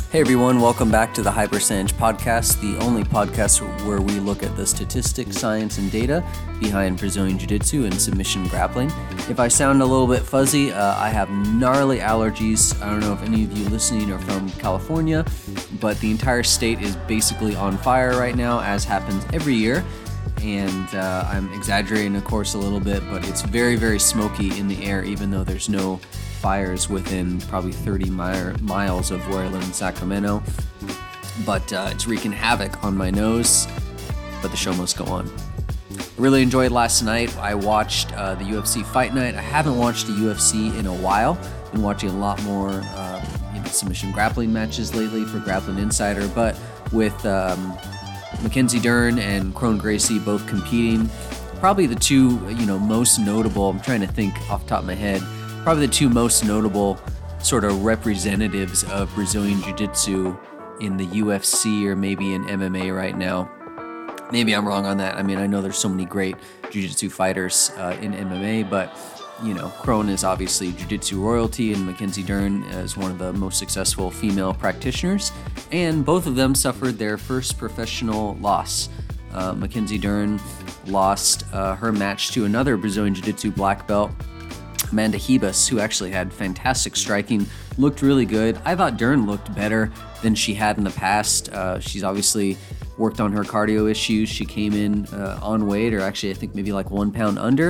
Hey everyone, welcome back to the High Percentage Podcast, the only podcast where we look at the statistics, science, and data behind Brazilian Jiu-Jitsu and submission grappling. If I sound a little bit fuzzy, I have gnarly allergies. I don't know if any of you listening are from California, but the entire state is basically on fire right now, as happens every year. And I'm exaggerating, of course, a little bit, but it's very, very smoky in the air, even though there's no fires within probably 30 miles of where I live in Sacramento. But it's wreaking havoc on my nose, but the show must go on. I really enjoyed last night. I watched the UFC Fight Night. I haven't watched the UFC in a while. Been watching a lot more submission grappling matches lately for Grappling Insider, but with Mackenzie Dern and Kron Gracie both competing, probably the two most notable, I'm trying to think off the top of my head, probably the two most notable sort of representatives of Brazilian Jiu-Jitsu in the UFC or maybe in MMA right now. Maybe I'm wrong on that. I mean, I know there's so many great Jiu-Jitsu fighters in MMA, but Kron is obviously Jiu-Jitsu royalty, and Mackenzie Dern is one of the most successful female practitioners, and both of them suffered their first professional loss. Mackenzie Dern lost her match to another Brazilian Jiu-Jitsu black belt, Amanda Ribas, who actually had fantastic striking, looked really good. I thought Dern looked better than she had in the past. She's obviously worked on her cardio issues. She came in on weight, or actually I think maybe like 1 pound under.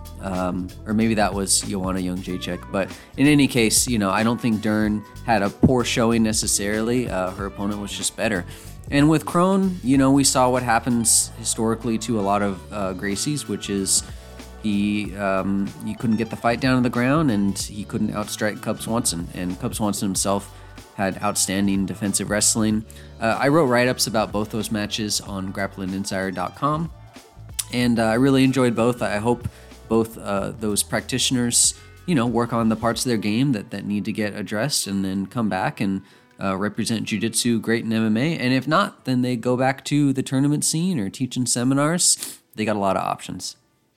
Or maybe that was Joanna Jędrzejczyk. But in any case, I don't think Dern had a poor showing necessarily. Her opponent was just better. And with Kron, we saw what happens historically to a lot of Gracies, which is he couldn't get the fight down to the ground, and he couldn't outstrike Cub Swanson. And Cub Swanson himself had outstanding defensive wrestling. I wrote write-ups about both those matches on grapplinginsider.com, and I really enjoyed both. I hope both those practitioners, work on the parts of their game that need to get addressed, and then come back and represent Jiu-Jitsu great in MMA. And if not, then they go back to the tournament scene or teaching seminars. They got a lot of options.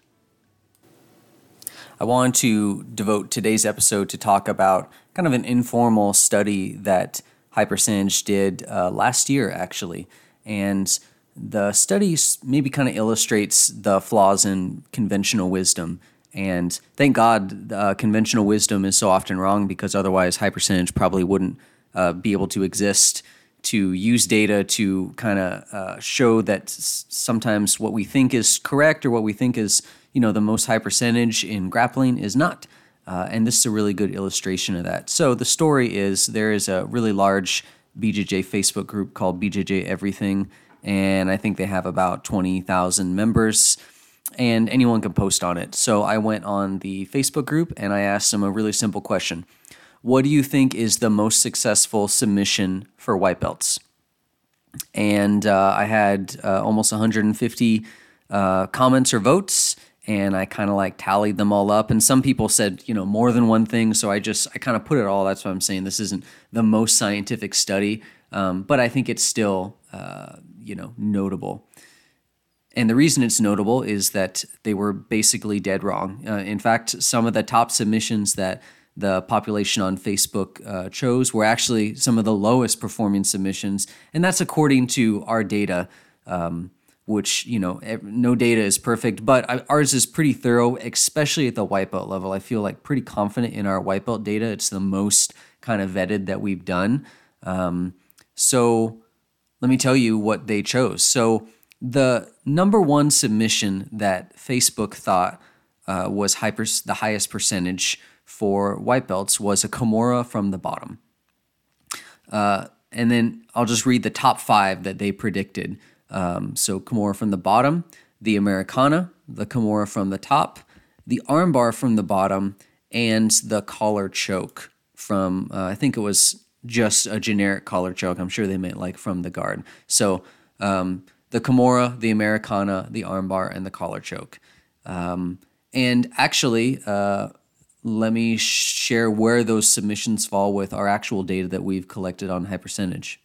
I wanted to devote today's episode to talk about kind of an informal study that High Percentage did last year, actually. And the study maybe kind of illustrates the flaws in conventional wisdom. And thank God conventional wisdom is so often wrong, because otherwise High Percentage probably wouldn't be able to exist, to use data to kind of show that sometimes what we think is correct or what we think is the most high percentage in grappling is not. And this is a really good illustration of that. So the story is, there is a really large BJJ Facebook group called BJJ Everything, and I think they have about 20,000 members, and anyone can post on it. So I went on the Facebook group and I asked them a really simple question. What do you think is the most successful submission for white belts? And I had almost 150 comments or votes, and I kind of tallied them all up. And some people said, more than one thing. So I kind of put it all. That's what I'm saying. This isn't the most scientific study, but I think it's still, notable. And the reason it's notable is that they were basically dead wrong. In fact, some of the top submissions that the population on Facebook chose were actually some of the lowest performing submissions. And that's according to our data, which, no data is perfect, but ours is pretty thorough, especially at the white belt level. I feel pretty confident in our white belt data. It's the most kind of vetted that we've done. So let me tell you what they chose. So the number one submission that Facebook thought was the highest percentage for white belts was a Kimura from the bottom. And then I'll just read the top 5 that they predicted. So Kimura from the bottom, the Americana, the Kimura from the top, the armbar from the bottom, and the collar choke from, I think it was just a generic collar choke. I'm sure they meant from the guard. So the Kimura, the Americana, the armbar, and the collar choke. And actually, let me share where those submissions fall with our actual data that we've collected on High Percentage.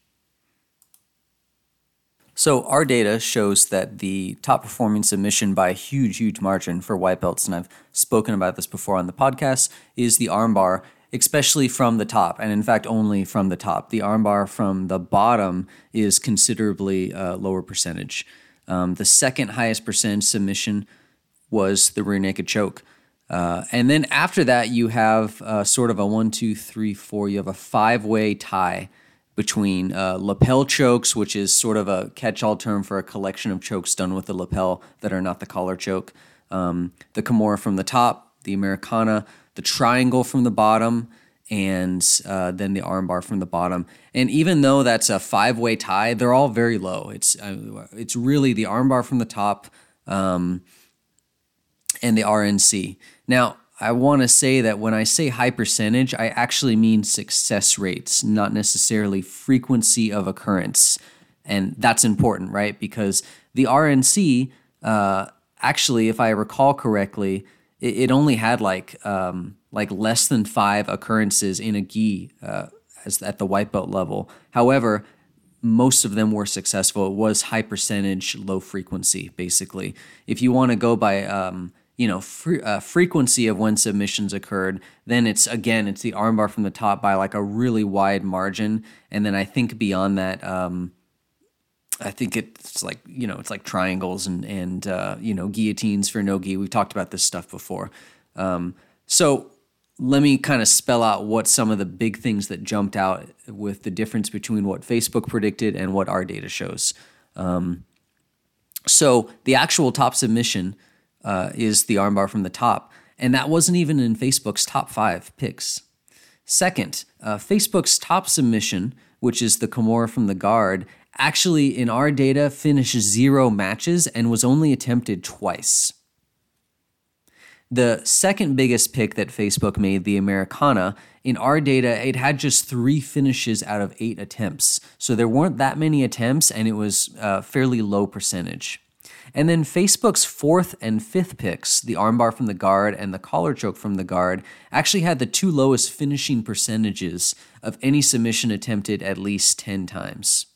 So our data shows that the top performing submission by a huge, huge margin for white belts, and I've spoken about this before on the podcast, is the armbar. especially from the top, and in fact only from the top. The armbar from the bottom is considerably lower percentage. The second highest percentage submission was the rear naked choke. And then after that, you have sort of a 1, 2, 3, 4. You have a 5-way tie between lapel chokes, which is sort of a catch-all term for a collection of chokes done with the lapel that are not the collar choke. The Kimura from the top, the Americana, the triangle from the bottom, and then the armbar from the bottom. And even though that's a 5-way tie, they're all very low. It's really the armbar from the top and the RNC. Now, I want to say that when I say high percentage, I actually mean success rates, not necessarily frequency of occurrence. And that's important, right? Because the RNC, actually, if I recall correctly, it only had like less than 5 occurrences in a gi as at the white belt level. However, most of them were successful. It was high percentage, low frequency, basically. If you want to go by frequency of when submissions occurred, then it's the armbar from the top by like a really wide margin, and then I think beyond that, I think it's like it's like triangles and guillotines for no gi. We've talked about this stuff before, so let me kind of spell out what some of the big things that jumped out with the difference between what Facebook predicted and what our data shows. So the actual top submission is the armbar from the top, and that wasn't even in Facebook's top 5 picks. Second, Facebook's top submission, which is the Kimura from the guard, actually in our data finished 0 matches and was only attempted twice. The second biggest pick that Facebook made, the Americana, in our data, it had just 3 finishes out of 8 attempts. So there weren't that many attempts, and it was fairly low percentage. And then Facebook's 4th and 5th picks, the armbar from the guard and the collar choke from the guard, actually had the 2 lowest finishing percentages of any submission attempted at least 10 times.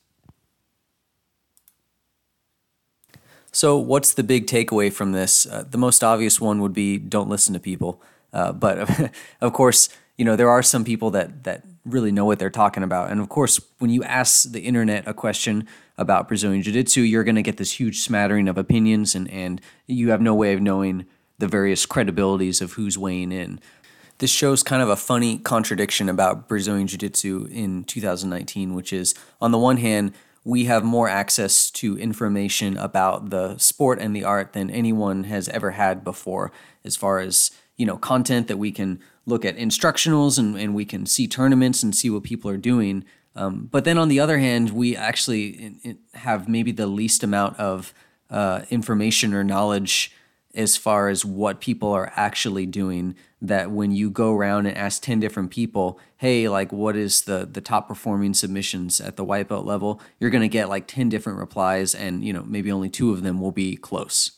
So what's the big takeaway from this? The most obvious one would be don't listen to people. But of course, there are some people that really know what they're talking about. And of course, when you ask the internet a question about Brazilian Jiu-Jitsu, you're going to get this huge smattering of opinions, and you have no way of knowing the various credibilities of who's weighing in. This shows kind of a funny contradiction about Brazilian Jiu-Jitsu in 2019, which is, on the one hand, we have more access to information about the sport and the art than anyone has ever had before, as far as content that we can look at instructionals and we can see tournaments and see what people are doing. But then on the other hand, we actually have maybe the least amount of information or knowledge as far as what people are actually doing, that when you go around and ask 10 different people, hey, like what is the top performing submissions at the white belt level, you're going to get like 10 different replies, and maybe only 2 of them will be close.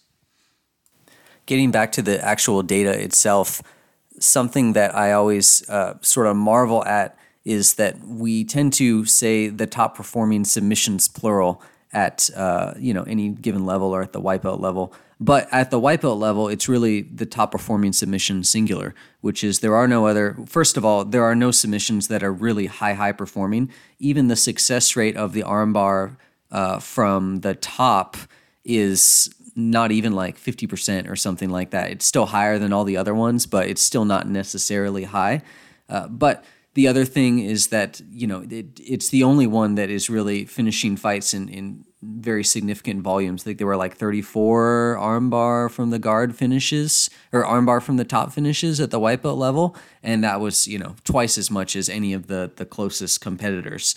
Getting back to the actual data itself, something that I always sort of marvel at is that we tend to say the top performing submissions plural at any given level or at the white belt level. But at the white belt level, it's really the top performing submission singular, which is first of all, there are no submissions that are really high performing. Even the success rate of the armbar from the top is not even like 50% or something like that. It's still higher than all the other ones, but it's still not necessarily high. But the other thing is that, it's the only one that is really finishing fights in very significant volumes. I think there were like 34 armbar from the guard finishes, or armbar from the top finishes at the white belt level. And that was, twice as much as any of the closest competitors.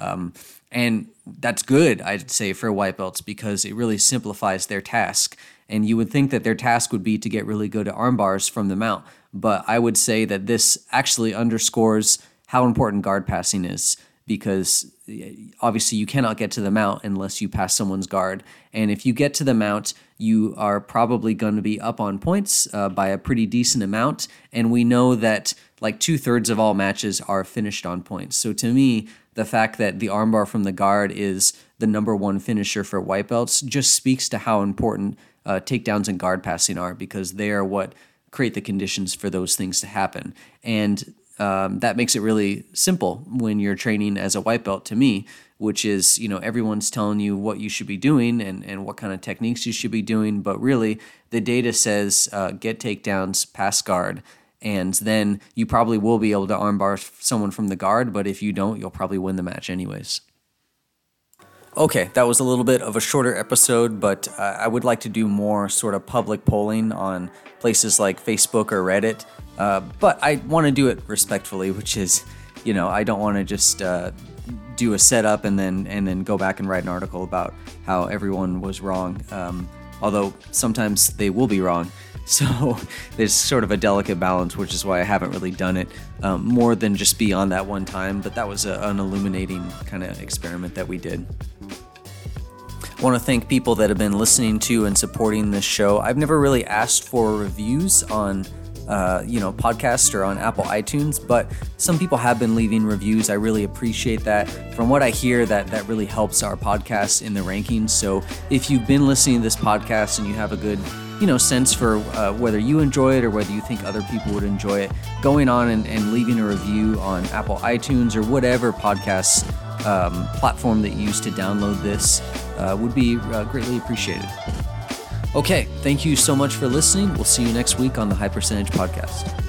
And that's good, I'd say, for white belts, because it really simplifies their task. And you would think that their task would be to get really good at armbars from the mount. But I would say that this actually underscores how important guard passing is, because obviously you cannot get to the mount unless you pass someone's guard. And if you get to the mount, you are probably going to be up on points by a pretty decent amount. And we know that like 2/3 of all matches are finished on points. So to me, the fact that the armbar from the guard is the number 1 finisher for white belts just speaks to how important takedowns and guard passing are, because they are what create the conditions for those things to happen. And that makes it really simple when you're training as a white belt to me, which is, everyone's telling you what you should be doing and what kind of techniques you should be doing. But really, the data says get takedowns, pass guard, and then you probably will be able to armbar someone from the guard. But if you don't, you'll probably win the match anyways. Okay, that was a little bit of a shorter episode, but I would like to do more sort of public polling on places like Facebook or Reddit. But I want to do it respectfully, which is, I don't want to just do a setup and then go back and write an article about how everyone was wrong. Although sometimes they will be wrong. So there's sort of a delicate balance, which is why I haven't really done it more than just be on that one time. But that was an illuminating kind of experiment that we did. I want to thank people that have been listening to and supporting this show. I've never really asked for reviews on podcasts or on Apple iTunes, but some people have been leaving reviews. I really appreciate that. From what I hear, that really helps our podcast in the rankings. So if you've been listening to this podcast and you have a good sense for whether you enjoy it or whether you think other people would enjoy it, going on and leaving a review on Apple iTunes or whatever podcast platform that you use to download this would be greatly appreciated. Okay, thank you so much for listening. We'll see you next week on the High Percentage Podcast.